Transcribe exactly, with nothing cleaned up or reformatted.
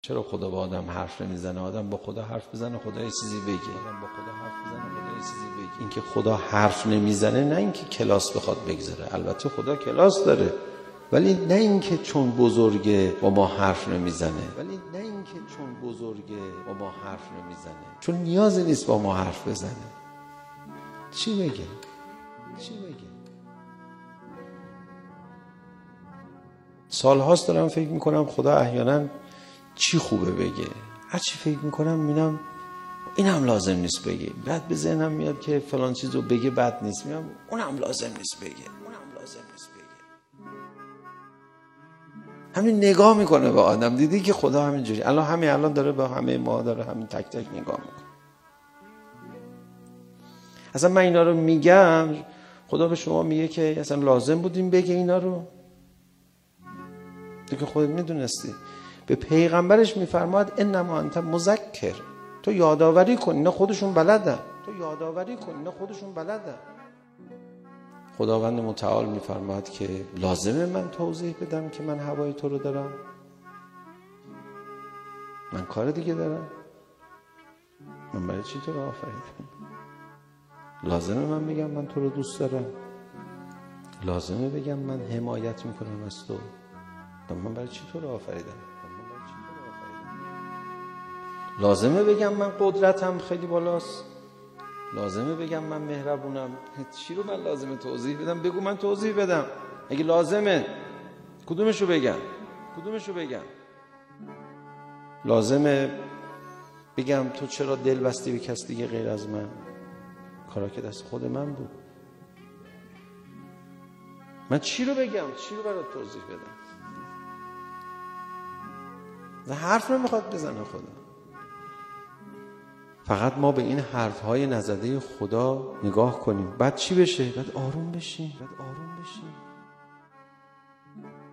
چرا خدا با آدم حرف نمیزنه؟ آدم با خدا حرف بزنه، خدا یه چیزی بگه. آدم با خدا حرف بزنه، خدا یه چیزی بگه. اینکه خدا حرف نمیزنه نه اینکه کلاس بخواد بگذاره، البته خدا کلاس داره، ولی نه اینکه چون بزرگه با ما حرف نمیزنه، ولی نه اینکه چون بزرگه با ما حرف نمیزنه، چون نیازی نیست با ما حرف بزنه. چی بگه؟ چی بگه؟ سالهاست دارم فکر میکنم خدا احیانا چی خوبه بگه. هر چی فکر میکنم میبینم این هم لازم نیست بگه. بعد به ذهنم میاد که فلان چیزو بگه بد نیست، میگم اون هم لازم نیست بگه، اون هم لازم نیست بگه. همین نگاه میکنه به آدم. دیدی که خدا همینجوری الان همین الان داره به همه ما داره همین تک تک نگاه میکنه. اصلا من اینا رو میگم، خدا به شما میگه که اصلا لازم بودیم بگه اینا رو؟ تو که خودت میدونستی. به پیغمبرش میفرماد انما انت مذکر، تو یادآوری کن، اینا خودشون بلدن، تو یادآوری کن، اینا خودشون بلدن. خداوند متعال میفرماد که لازمه من توضیح بدم که من هوای تو رو دارم؟ من کار دیگه دارم؟ من برای چی تو رو آفریدم؟ لازمه من بگم من تو رو دوست دارم؟ لازمه بگم من حمایت میکنم از تو؟ من برای چی تو رو آفریدم؟ لازمه بگم من قدرتم خیلی بالاست؟ لازمه بگم من مهربونم؟ چی رو من لازمه توضیح بدم؟ بگو من توضیح بدم. اگه لازمه کدومشو بگم؟ کدومشو بگم؟ لازمه بگم تو چرا دل بستی به کس دیگه غیر از من؟ کارا که دست خود من بود. من چی رو بگم؟ چی رو برات توضیح بدم؟ و حرف رو میخواد بزنه خدا. فقط ما به این حرفهای نزده خدا نگاه کنیم. بعد چی بشه؟ بعد آروم بشیم. بعد آروم بشیم.